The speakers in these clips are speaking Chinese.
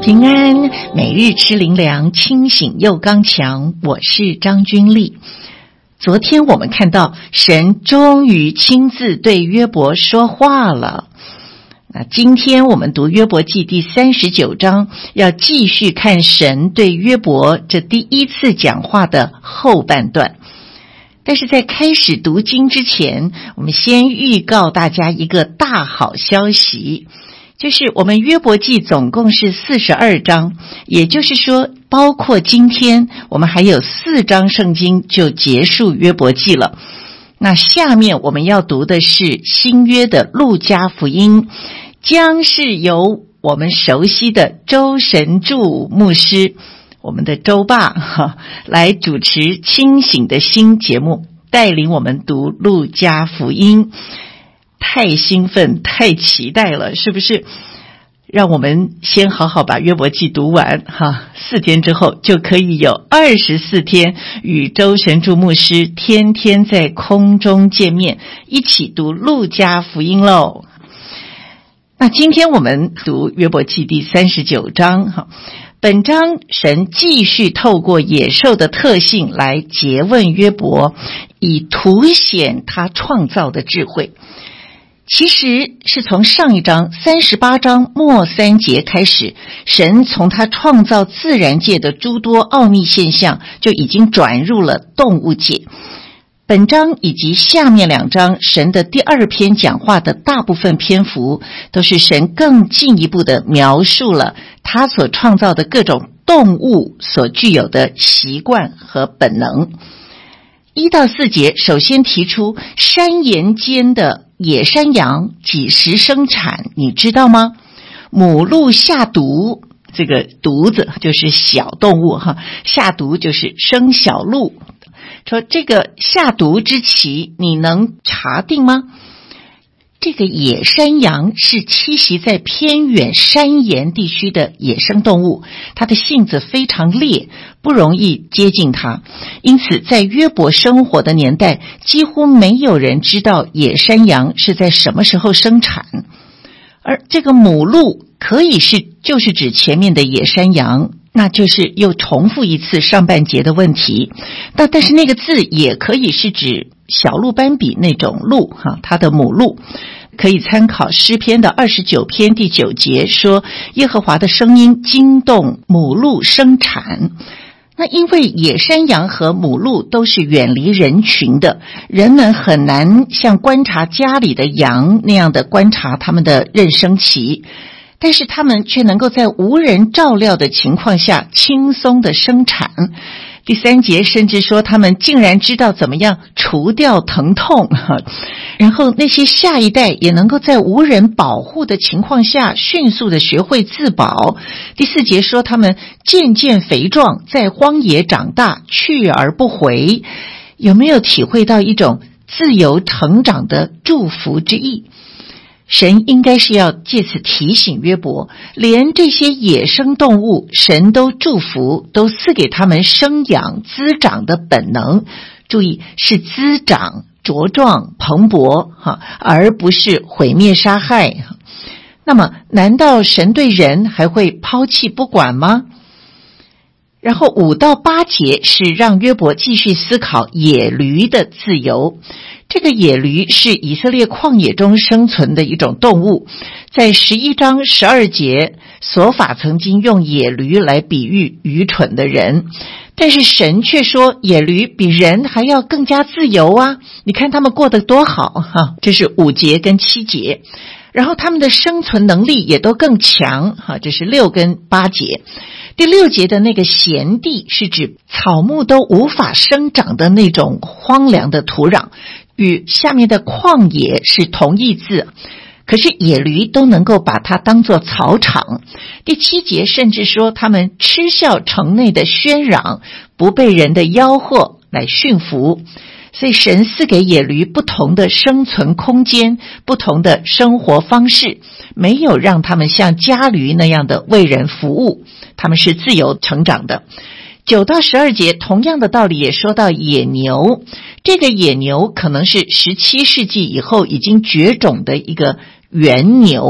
平安，每日吃灵粮，清醒又刚强。我是张君丽。昨天我们看到神终于亲自对约伯说话了。那今天我们读约伯记第39章，要继续看神对约伯这第一次讲话的后半段。但是在开始读经之前，我们先预告大家一个大好消息，就是我们约伯记总共是42章，也就是说包括今天我们还有4章圣经就结束约伯记了。那下面我们要读的是新约的路加福音，将是由我们熟悉的周神助牧师，我们的周爸来主持清醒的心节目，带领我们读路加福音。太兴奋太期待了，是不是？让我们先好好把约伯记读完4天之后就可以有24天与周神助牧师天天在空中见面，一起读路加福音咯。那今天我们读约伯记第39章本章神继续透过野兽的特性来诘问约伯，以凸显他创造的智慧。其实是从上一章38章末3节开始，神从他创造自然界的诸多奥秘现象就已经转入了动物界。本章以及下面2章神的第2篇讲话的大部分篇幅都是神更进一步的描述了他所创造的各种动物所具有的习惯和本能。1到4节首先提出山岩间的野山羊几时生产，你知道吗？母鹿下犊，这个犊子就是小动物下犊就是生小鹿。说这个下犊之期你能查定吗？这个野山羊是栖息在偏远山岩地区的野生动物，它的性子非常烈，不容易接近它，因此在约伯生活的年代，几乎没有人知道野山羊是在什么时候生产。而这个母鹿可以就是指前面的野山羊，那就是又重复一次上半节的问题。但是那个字也可以是指小鹿斑比那种鹿它的母鹿。可以参考诗篇的29篇第9节，说耶和华的声音惊动母鹿生产。那因为野山羊和母鹿都是远离人群的，人们很难像观察家里的羊那样的观察他们的妊娠期，但是他们却能够在无人照料的情况下轻松的生产。第3节甚至说他们竟然知道怎么样除掉疼痛，然后那些下一代也能够在无人保护的情况下迅速的学会自保。第4节说他们渐渐肥壮，在荒野长大，去而不回。有没有体会到一种自由成长的祝福之意？神应该是要借此提醒约伯，连这些野生动物神都祝福，都赐给他们生养滋长的本能。注意，是滋长茁壮蓬勃而不是毁灭杀害。那么难道神对人还会抛弃不管吗？然后5到8节是让约伯继续思考野驴的自由。这个野驴是以色列旷野中生存的一种动物，在11章12节所法曾经用野驴来比喻愚蠢的人，但是神却说野驴比人还要更加自由啊，你看他们过得多好这是5节跟7节。然后他们的生存能力也都更强这是6跟8节。第6节的那个闲地是指草木都无法生长的那种荒凉的土壤，与下面的旷野是同义字，可是野驴都能够把它当作草场。第7节甚至说他们嗤笑城内的喧嚷，不被人的吆喝来驯服。所以神赐给野驴不同的生存空间，不同的生活方式，没有让他们像家驴那样的为人服务，他们是自由成长的。9到12节同样的道理也说到野牛，这个野牛可能是17世纪以后已经绝种的一个原牛，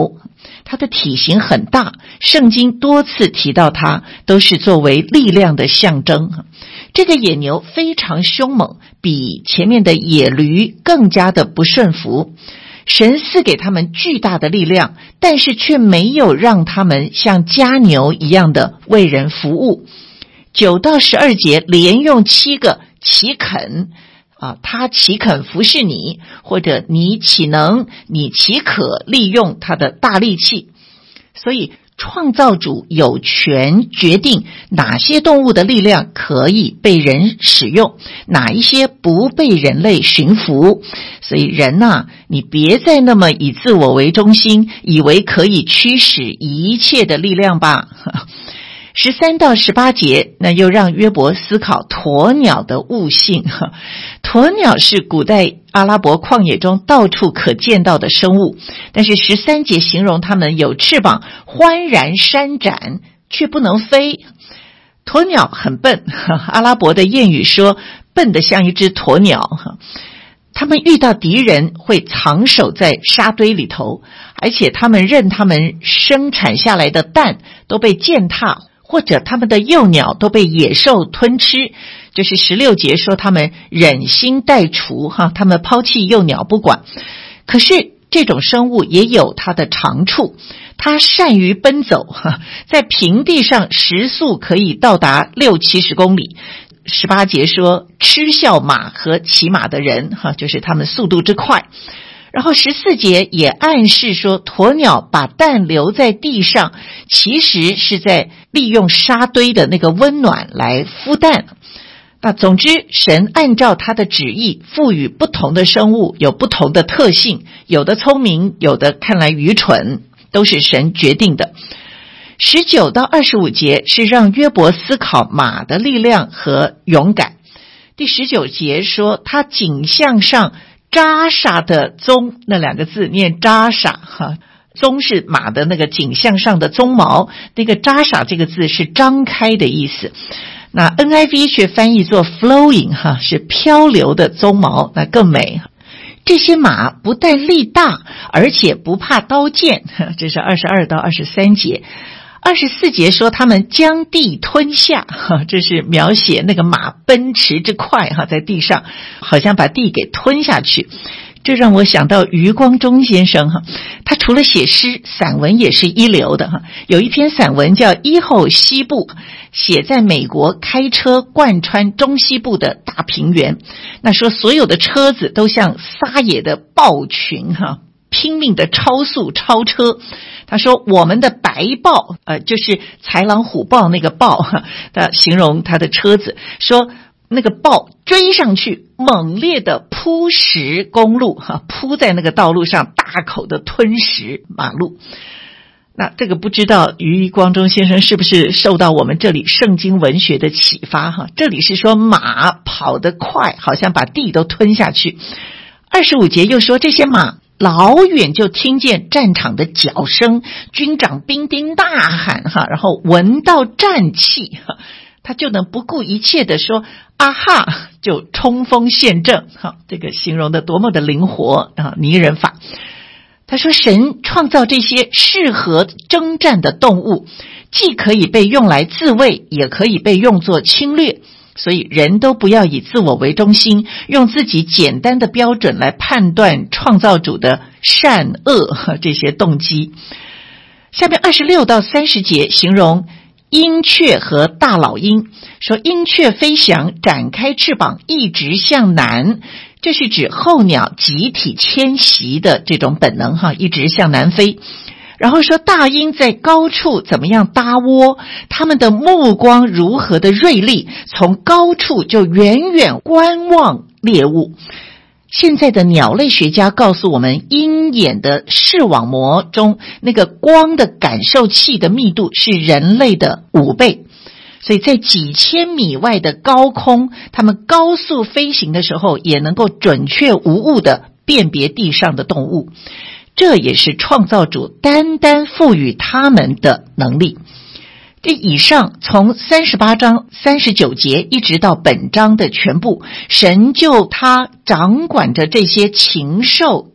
它的体型很大，圣经多次提到它，都是作为力量的象征。这个野牛非常凶猛，比前面的野驴更加的不顺服。神赐给他们巨大的力量，但是却没有让他们像家牛一样的为人服务。9到12节连用7个岂肯他岂肯服侍你，或者你岂能，你岂可利用他的大力气。所以创造主有权决定哪些动物的力量可以被人使用，哪一些不被人类驯服。所以人你别再那么以自我为中心，以为可以驱使一切的力量吧。13到18节，那又让约伯思考鸵鸟的悟性。鸵鸟是古代阿拉伯旷野中到处可见到的生物，但是13节形容它们有翅膀，欢然扇展，却不能飞。鸵鸟很笨，阿拉伯的谚语说笨得像一只鸵鸟。他们遇到敌人会藏守在沙堆里头，而且他们任他们生产下来的蛋都被践踏，或者他们的幼鸟都被野兽吞吃。就是16节说他们忍心待雏，他们抛弃幼鸟不管。可是这种生物也有它的长处，它善于奔走，在平地上时速可以到达60-70公里。18节说嗤笑马和骑马的人，就是他们速度之快。然后14节也暗示说鸵鸟把蛋留在地上，其实是在利用沙堆的那个温暖来孵蛋。那总之神按照他的旨意赋予不同的生物有不同的特性，有的聪明，有的看来愚蠢，都是神决定的。19到25节是让约伯思考马的力量和勇敢。第19节说他颈项上扎煞的鬃，那2个字念扎煞，鬃是马的那个颈项上的鬃毛，那个扎煞这个字是张开的意思。那 NIV 却翻译作 flowing， 是漂流的鬃毛，那更美。这些马不但力大，而且不怕刀剑，这是22到23节。24节说他们将地吞下，这是描写那个马奔驰之快，在地上好像把地给吞下去。这让我想到余光中先生，他除了写诗，散文也是一流的。有一篇散文叫《一后西部》，写在美国开车贯穿中西部的大平原，那说所有的车子都像撒野的豹群，拼命的超速超车。他说我们的白豹，就是豺狼虎豹那个豹，他形容他的车子，说那个豹追上去，猛烈的扑食公路，扑在那个道路上，大口的吞食马路。那这个不知道余光中先生是不是受到我们这里圣经文学的启发，这里是说马跑得快，好像把地都吞下去。25节又说这些马老远就听见战场的脚声，军长兵丁大喊，然后闻到战气，他就能不顾一切的说啊哈，就冲锋陷阵。这个形容的多么的灵活拟人法。他说神创造这些适合征战的动物，既可以被用来自卫，也可以被用作侵略。所以人都不要以自我为中心，用自己简单的标准来判断创造主的善恶这些动机。下面26到30节形容鹰雀和大老鹰，说鹰雀飞翔，展开翅膀，一直向南，这是指候鸟集体迁徙的这种本能，一直向南飞。然后说大鹰在高处怎么样搭窝，他们的目光如何的锐利，从高处就远远观望猎物。现在的鸟类学家告诉我们，鹰眼的视网膜中那个光的感受器的密度是人类的5倍，所以在几千米外的高空，他们高速飞行的时候也能够准确无误地辨别地上的动物。这也是创造主单单赋予他们的能力。这以上从38章39节一直到本章的全部，神就他掌管着这些禽兽的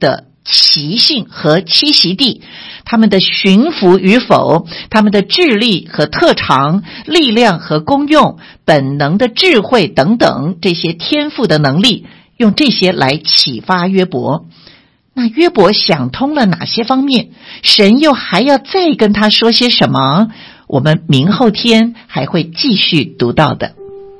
习性和栖息地，他们的驯服与否，他们的智力和特长，力量和功用，本能的智慧等等，这些天赋的能力，用这些来启发约伯。那约伯想通了哪些方面？神又还要再跟他说些什么？我们明后天还会继续读到的。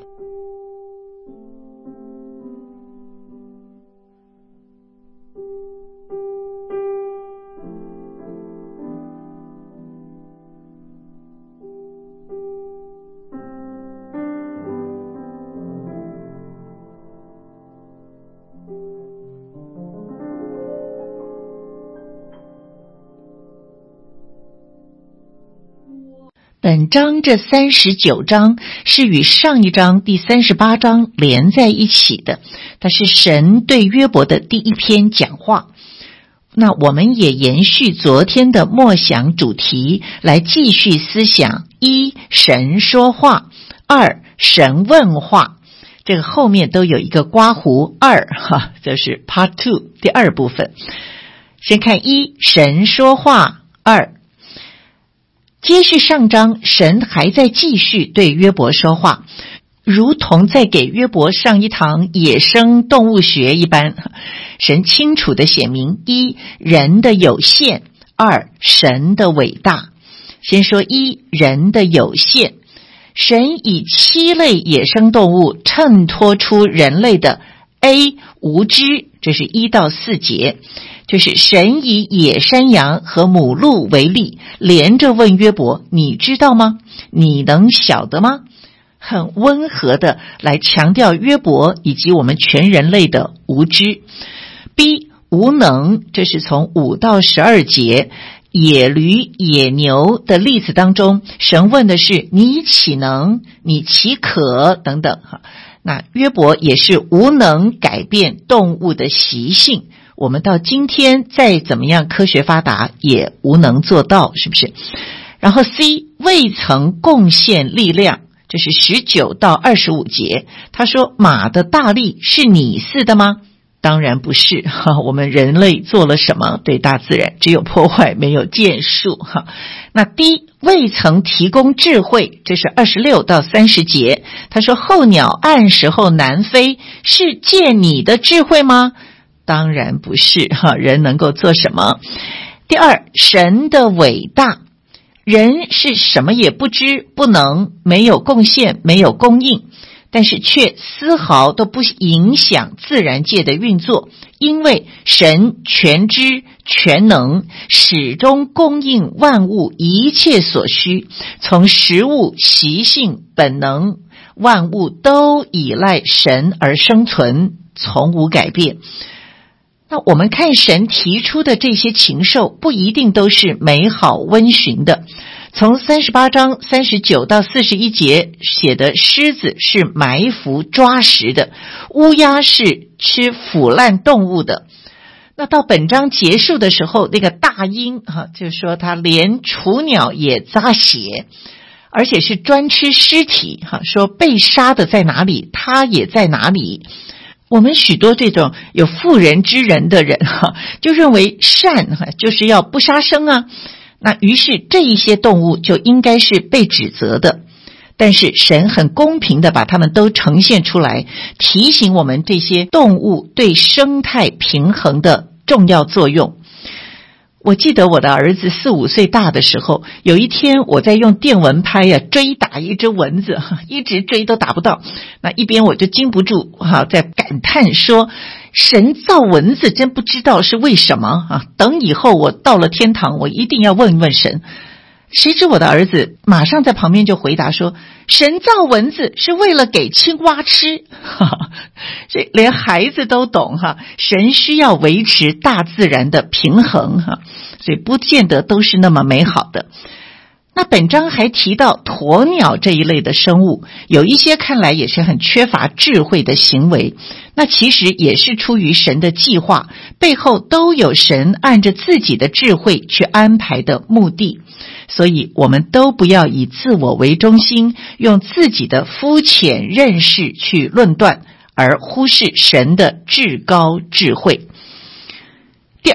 本章这39章是与上一章第38章连在一起的，它是神对约伯的第一篇讲话。那我们也延续昨天的默想主题，来继续思想：一、神说话；二、神问话。这个后面都有一个括弧二，这是 Part 2 第二部分。先看一，神说话；二，接续上章，神还在继续对约伯说话，如同在给约伯上一堂野生动物学一般。神清楚地写明：一、人的有限；二、神的伟大。先说一，人的有限。神以7类野生动物衬托出人类的 A 无知，这是1到4节，就是神以野山羊和母鹿为例，连着问约伯：你知道吗？你能晓得吗？很温和的来强调约伯以及我们全人类的无知。B 无能，这是从5到12节，野驴、野牛的例子当中，神问的是你岂能，你岂可等等。那约伯也是无能改变动物的习性，我们到今天再怎么样科学发达也无能做到，是不是？然后 C 未曾贡献力量，这是19到25节，他说马的大力是你似的吗？当然不是，我们人类做了什么？对大自然只有破坏，没有建树。那第一，未曾提供智慧，这是26到30节，他说候鸟按时候南飞，是借你的智慧吗？当然不是，人能够做什么？第二，神的伟大，人是什么也不知不能，没有贡献，没有供应，但是却丝毫都不影响自然界的运作，因为神全知全能，始终供应万物一切所需，从食物、习性、本能，万物都依赖神而生存，从无改变。那我们看神提出的这些禽兽，不一定都是美好温驯的。从38章39到41节写的狮子是埋伏抓食的，乌鸦是吃腐烂动物的。那到本章结束的时候，那个大鹰就是说它连雏鸟也咂血，而且是专吃尸体，说被杀的在哪里，它也在哪里。我们许多这种有妇人之仁的人就认为善就是要不杀生啊，那于是这一些动物就应该是被指责的。但是神很公平的把它们都呈现出来，提醒我们这些动物对生态平衡的重要作用。我记得我的儿子4、5岁大的时候，有一天我在用电蚊拍追打一只蚊子，一直追都打不到。那一边我就禁不住在感叹说，神造蚊子真不知道是为什么等以后我到了天堂，我一定要问问神。谁知我的儿子马上在旁边就回答说，神造蚊子是为了给青蛙吃。这连孩子都懂神需要维持大自然的平衡所以不见得都是那么美好的。那本章还提到鸵鸟这一类的生物，有一些看来也是很缺乏智慧的行为，那其实也是出于神的计划，背后都有神按着自己的智慧去安排的目的。所以我们都不要以自我为中心，用自己的肤浅认识去论断，而忽视神的至高智慧。第二，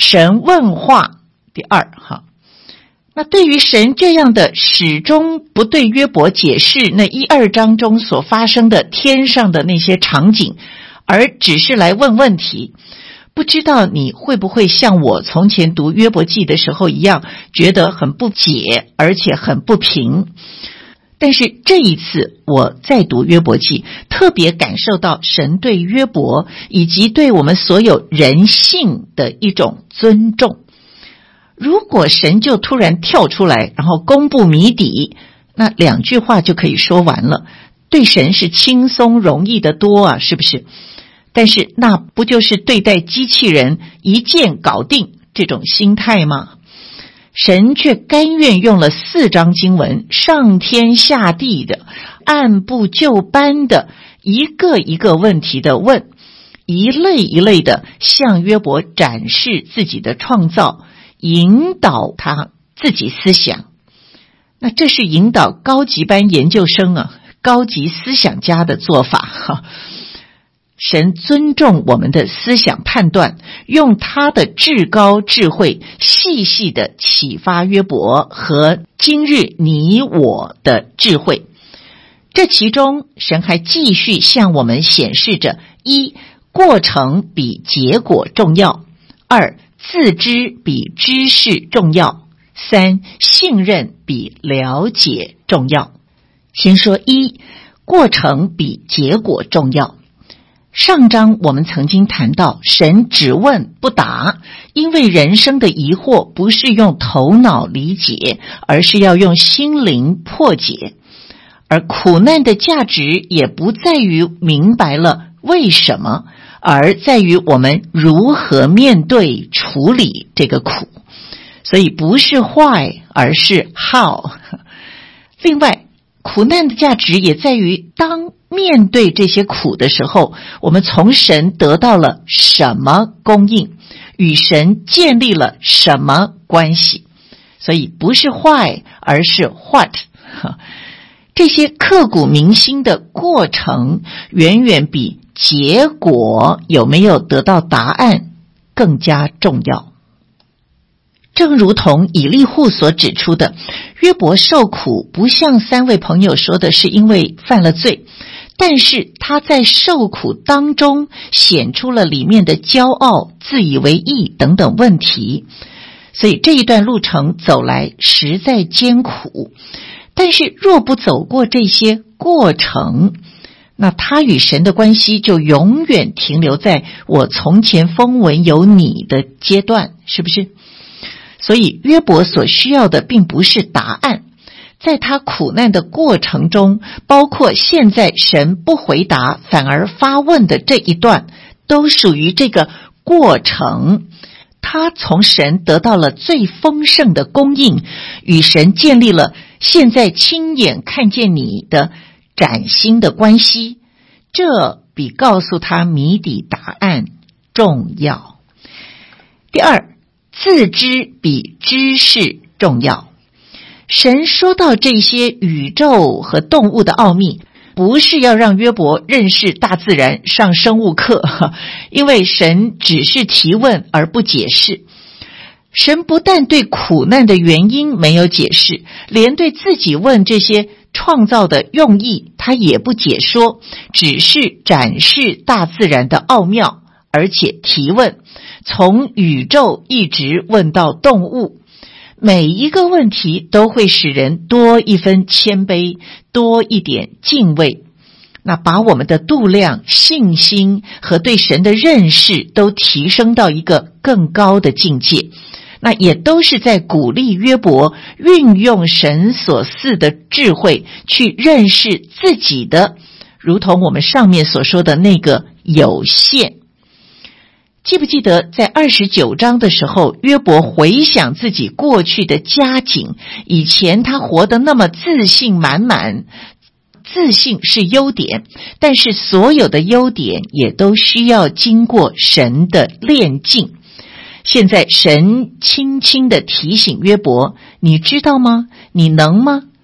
神问话。第二，那对于神这样的始终不对约伯解释那1、2章中所发生的天上的那些场景，而只是来问问题，不知道你会不会像我从前读约伯记的时候一样，觉得很不解，而且很不平。但是这一次我在读约伯记，特别感受到神对约伯以及对我们所有人性的一种尊重。如果神就突然跳出来，然后公布谜底，那2句话就可以说完了，对神是轻松容易得多啊，是不是？但是那不就是对待机器人一键搞定这种心态吗？神却甘愿用了4章经文，上天下地的按部就班的一个一个问题的问，一类一类的向约伯展示自己的创造，引导他自己思想。那这是引导高级班研究生高级思想家的做法神尊重我们的思想判断，用他的至高智慧细细的启发约伯和今日你我的智慧。这其中神还继续向我们显示着：一、过程比结果重要；二、自知比知识重要；三、信任比了解重要。先说一，过程比结果重要。上章我们曾经谈到，神只问不答，因为人生的疑惑不是用头脑理解，而是要用心灵破解。而苦难的价值也不在于明白了为什么，而在于我们如何面对处理这个苦。所以不是 why， 而是 how。 另外，苦难的价值也在于当面对这些苦的时候，我们从神得到了什么供应，与神建立了什么关系。所以不是 why， 而是 what。 这些刻骨铭心的过程远远比结果有没有得到答案更加重要。正如同以利户所指出的，约伯受苦不像3位朋友说的是因为犯了罪，但是他在受苦当中显出了里面的骄傲、自以为意等等问题。所以这一段路程走来实在艰苦，但是若不走过这些过程，那他与神的关系就永远停留在我从前风闻有你的阶段，是不是？所以约伯所需要的并不是答案，在他苦难的过程中，包括现在神不回答反而发问的这一段，都属于这个过程。他从神得到了最丰盛的供应，与神建立了现在亲眼看见你的崭新的关系，这比告诉他谜底答案重要。第二，自知比知识重要。神说到这些宇宙和动物的奥秘，不是要让约伯认识大自然上生物课，因为神只是提问而不解释。神不但对苦难的原因没有解释，连对自己问这些创造的用意他也不解说，只是展示大自然的奥妙，而且提问，从宇宙一直问到动物。每一个问题都会使人多一分谦卑，多一点敬畏，那把我们的度量、信心和对神的认识都提升到一个更高的境界。那也都是在鼓励约伯运用神所赐的智慧去认识自己的，如同我们上面所说的那个有限。记不记得在29章的时候，约伯回想自己过去的家境，以前他活得那么自信满满，自信是优点，但是所有的优点也都需要经过神的炼净。现在神轻轻地提醒约伯，你知道吗？你能吗？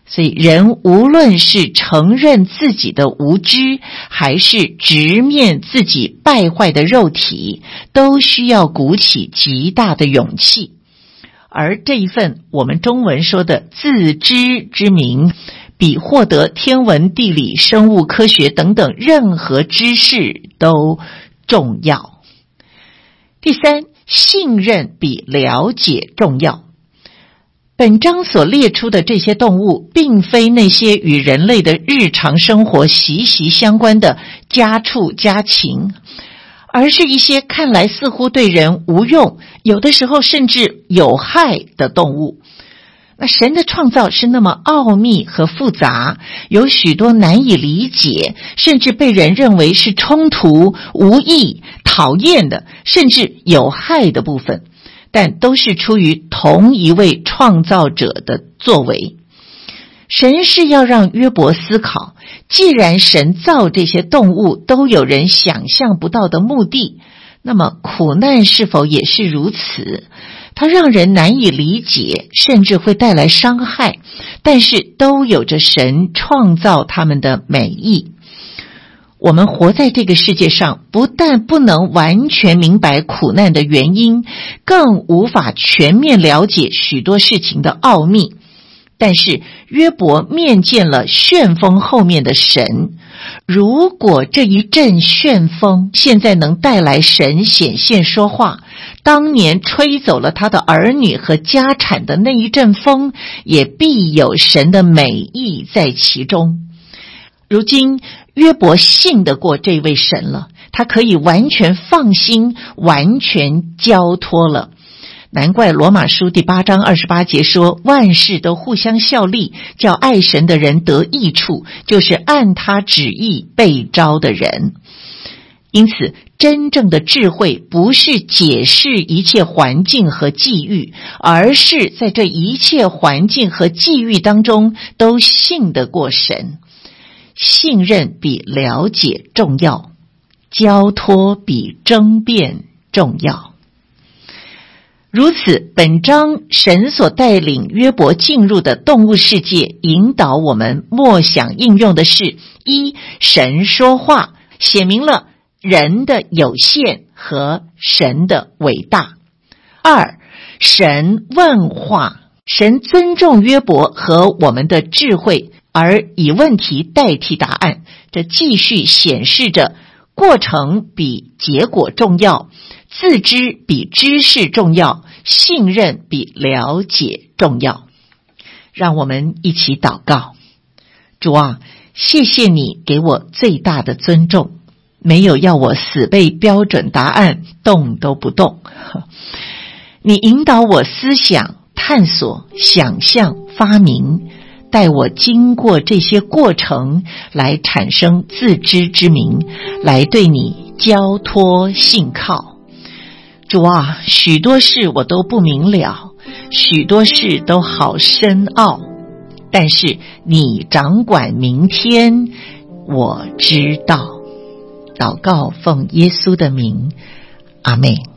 所以人无论是承认自己的无知，还是直面自己败坏的肉体，都需要鼓起极大的勇气。而这一份我们中文说的自知之明，比获得天文、地理、生物科学等等任何知识都重要。第三，信任比了解重要。本章所列出的这些动物，并非那些与人类的日常生活息息相关的家畜家禽，而是一些看来似乎对人无用，有的时候甚至有害的动物。那神的创造是那么奥秘和复杂，有许多难以理解，甚至被人认为是冲突、无益、讨厌的，甚至有害的部分，但都是出于同一位创造者的作为。神是要让约伯思考，既然神造这些动物都有人想象不到的目的，那么苦难是否也是如此？它让人难以理解，甚至会带来伤害，但是都有着神创造它们的美意。我们活在这个世界上，不但不能完全明白苦难的原因，更无法全面了解许多事情的奥秘。但是约伯面见了旋风后面的神，如果这一阵旋风现在能带来神显现说话，当年吹走了他的儿女和家产的那一阵风，也必有神的美意在其中。如今约伯信得过这位神了，他可以完全放心，完全交托了。难怪罗马书第8章28节说，万事都互相效力，叫爱神的人得益处，就是按他旨意被召的人。因此真正的智慧不是解释一切环境和际遇，而是在这一切环境和际遇当中都信得过神。信任比了解重要，交托比争辩重要。如此，本章神所带领约伯进入的动物世界，引导我们默想应用的是：一、神说话，写明了人的有限和神的伟大；二、神问话，神尊重约伯和我们的智慧，而以问题代替答案，这继续显示着过程比结果重要，自知比知识重要，信任比了解重要。让我们一起祷告。主啊，谢谢你给我最大的尊重，没有要我死背标准答案，动都不动。你引导我思想、探索、想象、发明，带我经过这些过程来产生自知之明，来对你交托信靠。主啊，许多事我都不明了，许多事都好深奥，但是你掌管明天，我知道。祷告奉耶稣的名，阿们。